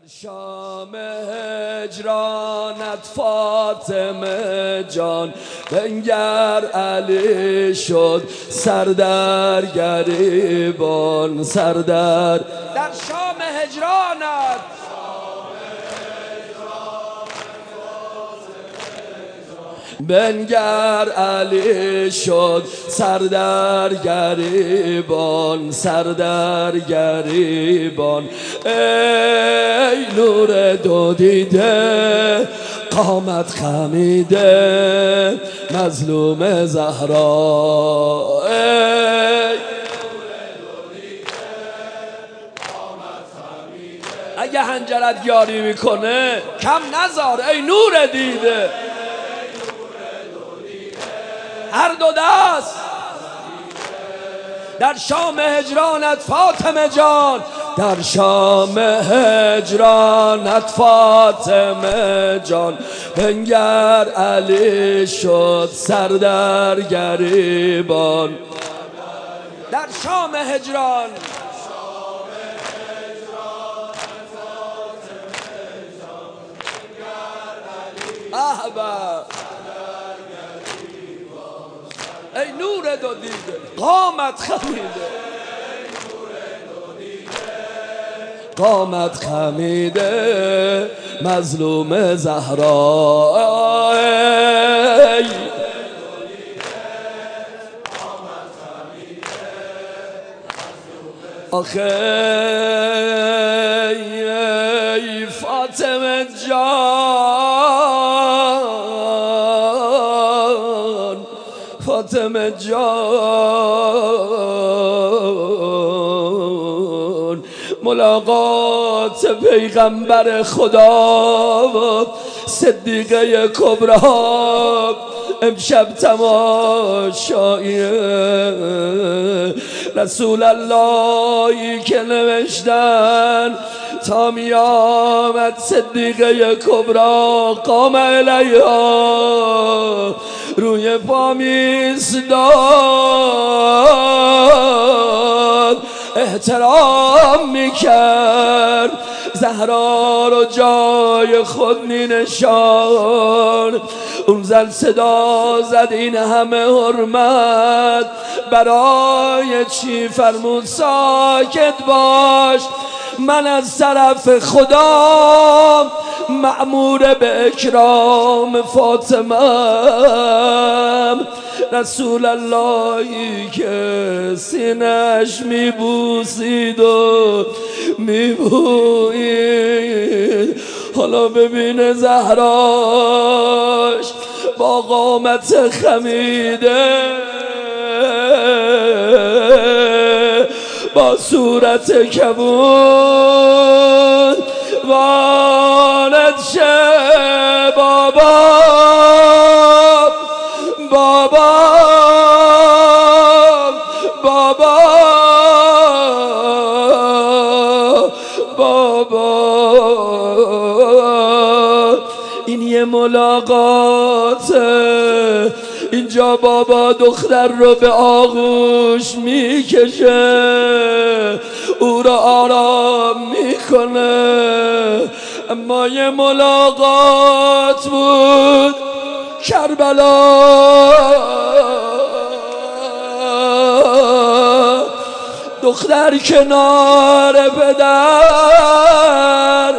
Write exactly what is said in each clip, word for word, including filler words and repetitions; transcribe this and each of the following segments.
در شام هجرانت فاطمه جان بنگر علی شد سردر گریبان سردر در شام هجرانت بنگر علی شد سردر گریبان سردر گریبان ای نور دو دیده قامت خمیده مظلوم زهرا ای اگه حنجرت یاری میکنه کم نزار ای نور دیده هر دو دست در شام هجرانت فاطمه جان در شام هجرانت فاطمه جان بنگر علی شد سردر گریبان در شام هجران احبا ای نور دو دیده قامت خمیده قامت خمیده مظلوم زهرا ای آخه ای فاطمه جان فاطمه جان ملاقات پیغمبر خدا صدیقه کبرا امشب تماشاییه رسول اللهی که نوشتن تا میامد صدیقه کبرا قام الیها روی پا میایستاد احترام میکرد زهرا رو جای خود مینشان اون زن صدا زد این همه حرمت برای چی فرمود ساکت باش من از طرف خدا مأمور به اکرام فاطمه رسول اللهی که سینش میبوسید و میبوید حالا ببین زهراش با قامت خمیده با صورت کبود وانت شه بابا بابا بابا بابا این یه ملاقاته اینجا بابا دختر رو به آغوش میکشه او را آرام میکنه اما یه ملاقات بود کربلا دختر کنار پدر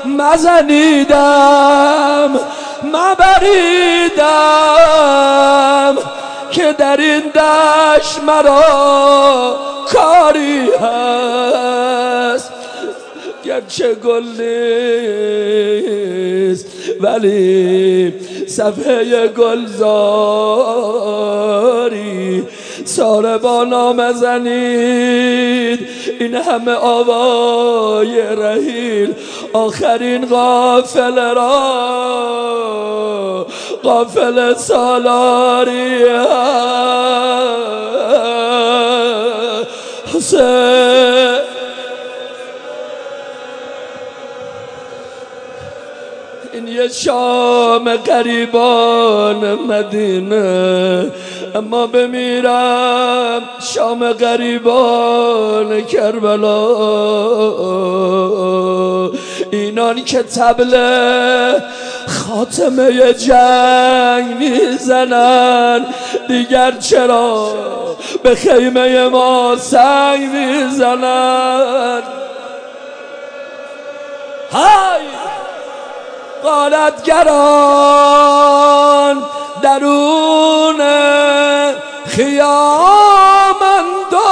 مزنیدم مبریدم که در این دشت مرا کاری هست گرچه گل نیست ولی صفحه گلزاری ساربانا مزنید این همه آوای رحیل آخرین قافله را قافله سالاری حسین این یه شام غریبان مدینه اما بمیرم شام غریبان کربلا. اینانی که طبل خاتمه جنگ میزنن دیگر چرا به خیمه ما سنگ میزنن؟ های غارتگران درون خیامند و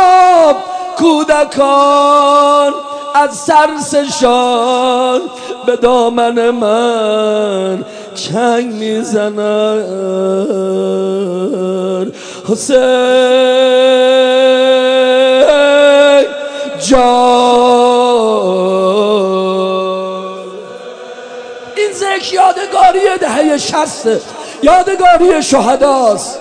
کودکان از ترسشان به دامن من چنگ میزنن. حسین جان، این ذکر یادگاری دهه شصت، یادگاری شهداست.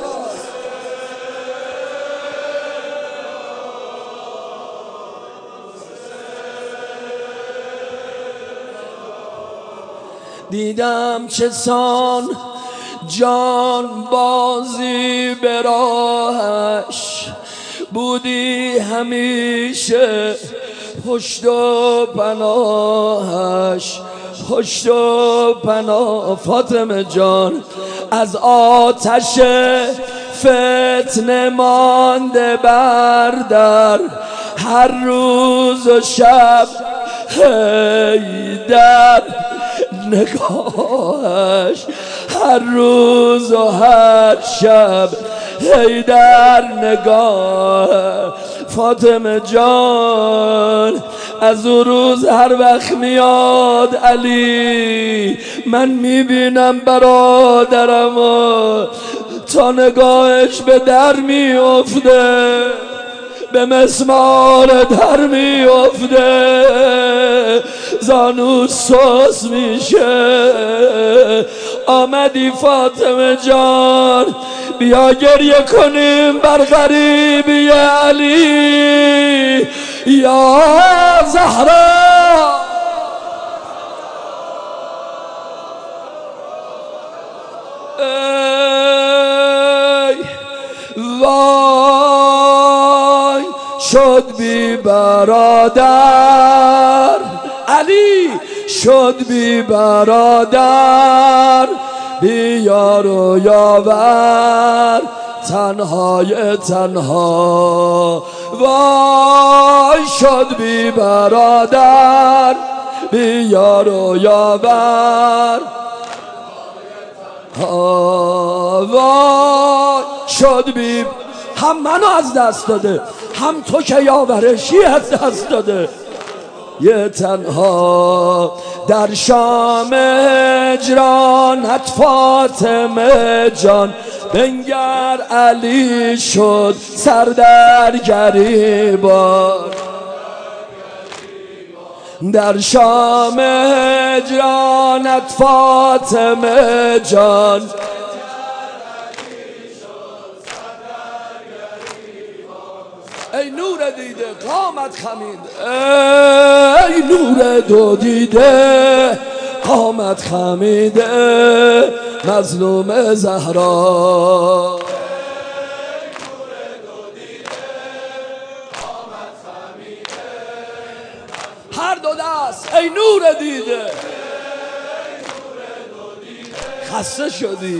دیدم چه سان جان بازی به راهش بودی همیشه، پشت و پناهش پشت و پناه. فاطمه جان از آتش فتنه مانده بر در، هر روز و شب حیدر نگاهش، هر روز و هر شب حیدر نگاه. فاطمه جان از اون روز هر وقت میاد علی، من میبینم برادرم و تا نگاهش به در میافته، به مسمار در میافته، زانو سوس میشه. آمدی فاطمه جان بیا گریه کنیم بر غریبی علی یا زهرا. ای وای شد بی برادر، علی شد بی برادر، بی یار و یاور، تنهای تنها. وای شد بی برادر، بی یار و یاور، وای شد بی. هم منو از دست داده، هم تو که یاورشی از دست داده. یه تنها در شام هجرانت فاطمه جان، بنگر علی شد سر در گریبان. در شام هجرانت فاطمه جان، ای نور دیده قامت خمید، ای نور دو دیده قامت خمیده مظلوم زهرا. هر دو دست ای نور دیده، خسته شدی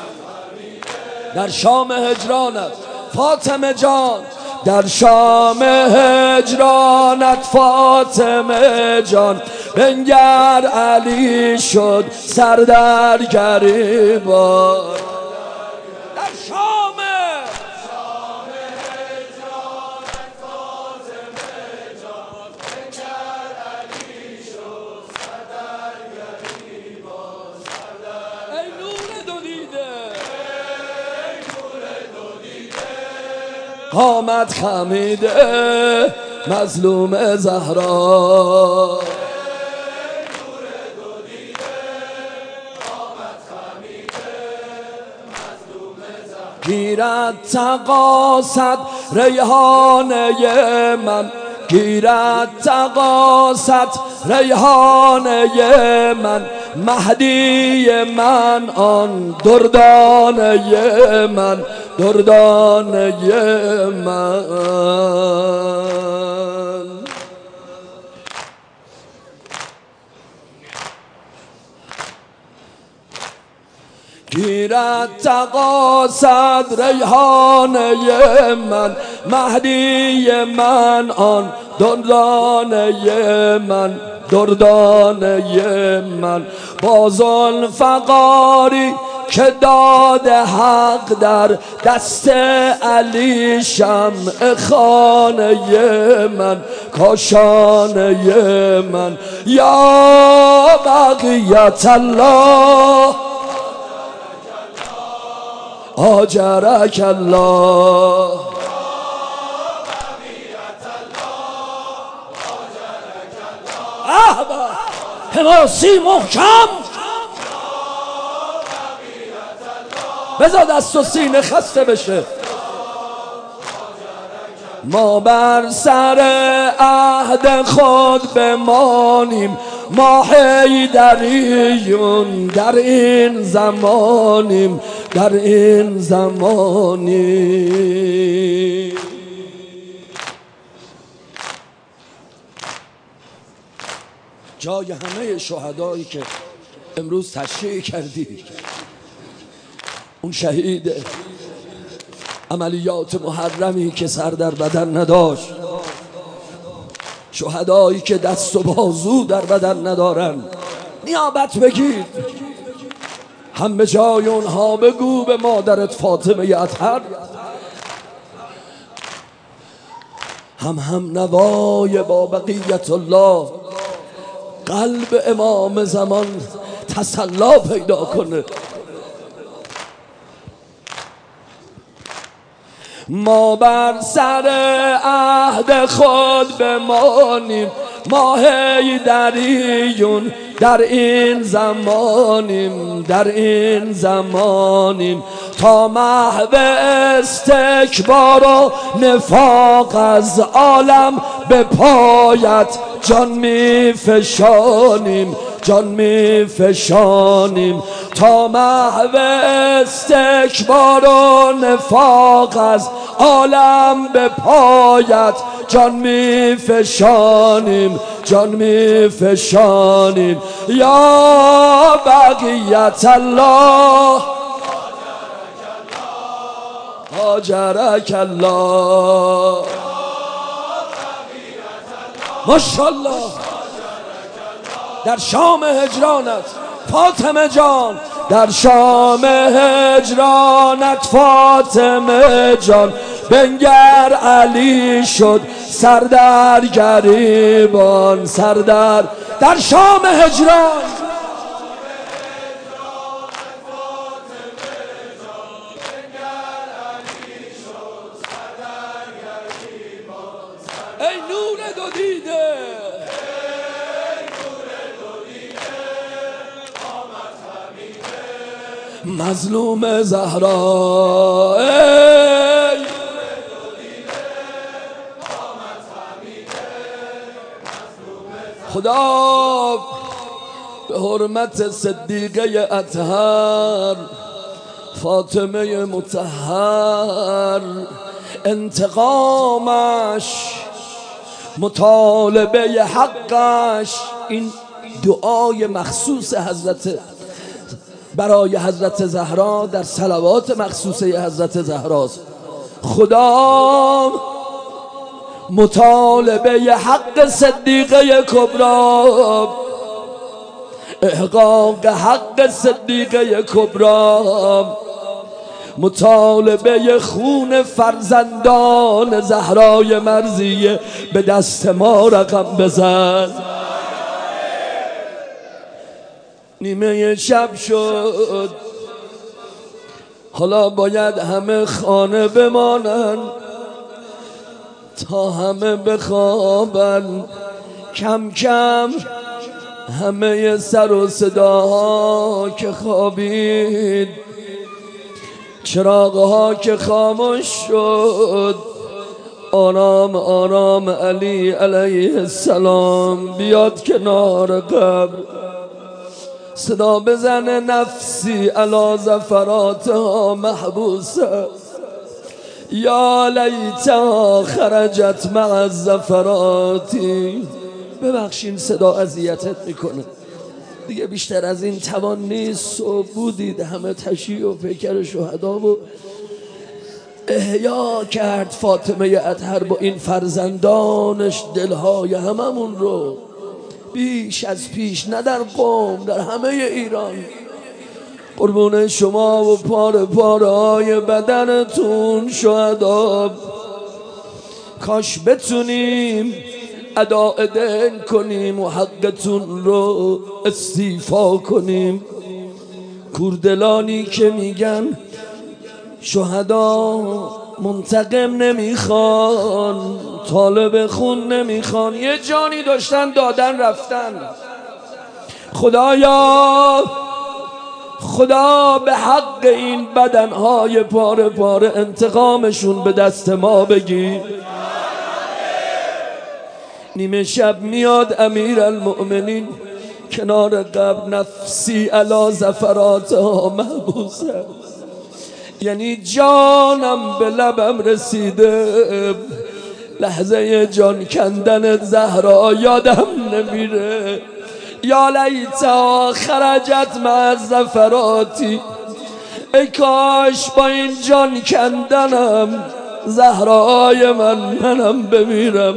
در شام هجرانت فاطمه جان، در شام هجرانت فاطمه جان، بنگر علی شد سر در گریبان. در شام هجرانت فاطمه جان، بنگر علی شد سر در گریبان. ای نور دو دیده، قامت خمیده مظلوم زهرا. گیرد تقاصد ریحانه من، گیرد تقاصد ریحانه من، مهدی من آن دردانه من، دردانه من. گیرد تقاصد ریحانه من، مهدی من آن دردانه من، دردانه من. با ذوالفقاری که داد حق در دست علی، شمع خانه من، کاشانه من. یا بقیت الله آجرک الله، حماسی محکم بذار دست و سینه خسته بشه. ما بر سر عهد خود بمانیم، ما حیدریون در این زمانیم، در این زمانیم. جای همه شهدایی که امروز تشریح کردی، اون شهید عملیات محرمی که سر در بدن نداشت، شهدایی که دست و بازو در بدن ندارن، نیابت بگید. هم به جای اونها بگو به مادرت فاطمه اطهر، هم هم نوای با بقیت الله قلب امام زمان تسلا پیدا کنه. ما بر سر عهد خود بمانیم، ما حیدریون در این زمانیم، در این زمانیم. تا محو استکبار و نفاق از عالم به پایت جان می فشانیم، جان می فشانیم. تا محو استکبار و نفاق از عالم به پایت جان می فشانیم، جان می فشانیم. یا بقیت الله آجرک الله، ماشاءالله. در شام هجرانت فاطمه جان، در شام هجرانت فاطمه جان، بنگر علی شد سردر گریبان، سردر در شام هجران. ای نور دو دیده، مظلوم زهرا، ای خدا به حرمت صدیقه اطهر فاطمه مطهر، انتقامش مطالبه حقش، این دعای مخصوص حضرت برای حضرت زهرا در صلوات مخصوصه حضرت زهراست. خدا مطالبه حق صدیقه کبری، احقاق حق صدیقه کبری، مطالبه خون فرزندان زهرای مرضیه. به دست ما رقم بزن. نیمه شب شد، حالا باید همه خانه بمانن تا همه بخوابن. کم کم همه سر و صداها که خوابید، چراغها که خاموش شد، آرام آرام علی علیه السلام بیاد کنار قبر، صدا بزنه نفسی علی زفراتها محبوسه، یا لیتا خرجت مع الزفراتی. ببخشین صدا اذیتت میکنه. دیگه بیشتر از این توان نیست. صبح بودید همه تشییع و پیکر شهدا و احیا کرد فاطمه اطهر با این فرزندانش دلهای هممون رو بیش از پیش، نه در قم، در همه ایران. قربون شما و پاره پاره های بدنتون شهدا. کاش بتونیم اداء دین کنیم و حقتون رو استیفا کنیم. کوردلانی که میگن شهدا منتقم نمیخوان، طالب خون نمیخوان، یه جانی داشتن دادن رفتن. خدایا خدا به حق این بدنهای پاره پاره انتقامشون به دست ما بگیر. نیمه شب میاد امیر المؤمنین کنار قبر، نفسی علی زفراتها محبوسه، یعنی جانم به لبم رسیده، لحظه جان کندن زهرا یادم نمیره. یا لیتا خرجت مع زفراتی، ای کاش با این جان کندنم زهرای من منم بمیرم.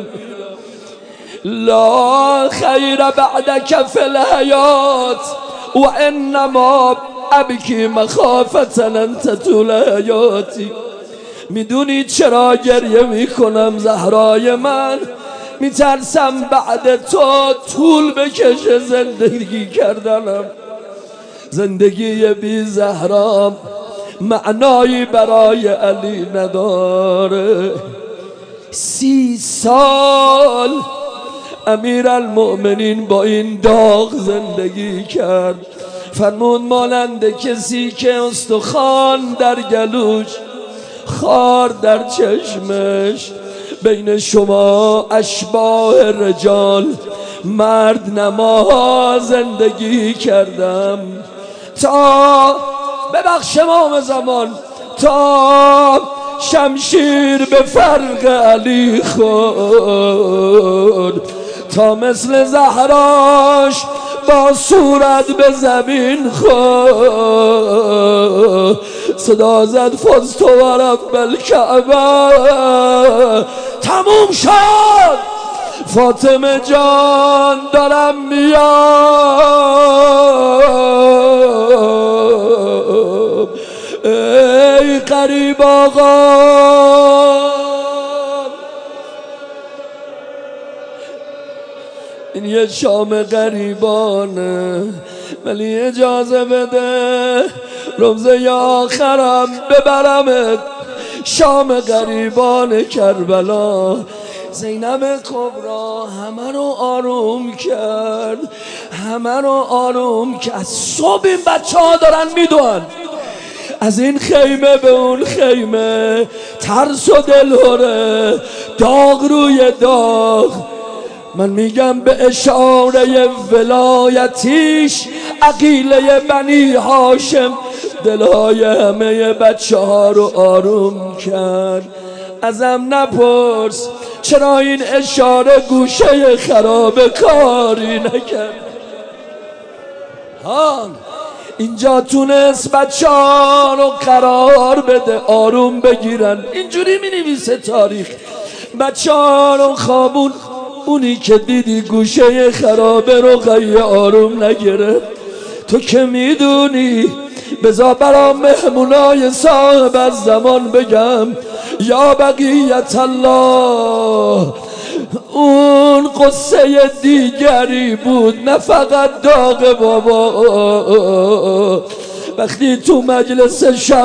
لا خیر بعدک فی الحیات و انما ابکی مخافة ان تطول حیاتی. میدونی چرا گریه میکنم زهرای من؟ میترسم بعد تو طول بکشه زندگی کردنم. زندگی بی زهرا معنایی برای علی نداره. سی سال امیر المؤمنین با این داغ زندگی کرد. فرمود مانند کسی که استخوان در گلوش، خار در چشمش، بین شما اشباح رجال مرد نما زندگی کردم تا ببخش امام زمان، تا شمشیر به فرق علی خورد، تا مثل زهراش با صورت به زمین خورد. صدا زد فزت و رب الکعبه. تموم شد فاطمه جان، دارم میام. ای غریب آقا، این یه شام غریبانه، ولی اجازه بده روزه آخرم ببرمت شام غریبان کربلا. زینب کبرا همه رو آروم کرد، همه رو آروم کرد. صبح این بچه ها دارن میدون از این خیمه به اون خیمه، ترس و دلهره، داغ روی داغ. من میگم به اشاره ولایتیش عقیله بنی هاشم دلهای همه بچه ها رو آروم کرد. ازم نپرس چرا این اشاره گوشه خراب کاری نکرد. هان اینجا تونست بچه ها رو قرار بده، آروم بگیرن. اینجوری می نویسه تاریخ. بچه ها رو خوابون، اونی که دیدی گوشه خرابه رو غیه آروم نگرفت. تو که میدونی، بذار برا مهمونای صاحب از زمان بگم یا بقیت الله، اون قصه دیگری بود، نه فقط داغ بابا. وقتی تو مجلس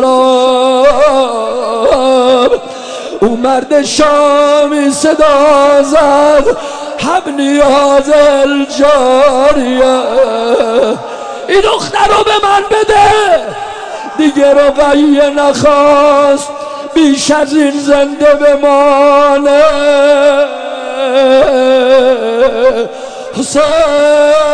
شراب او مرد شامی صدا زد حبنی هازل جاریه، این دختر رو به من بده. دیگه رقیه نخواست بیش از این زنده بمانه. حسین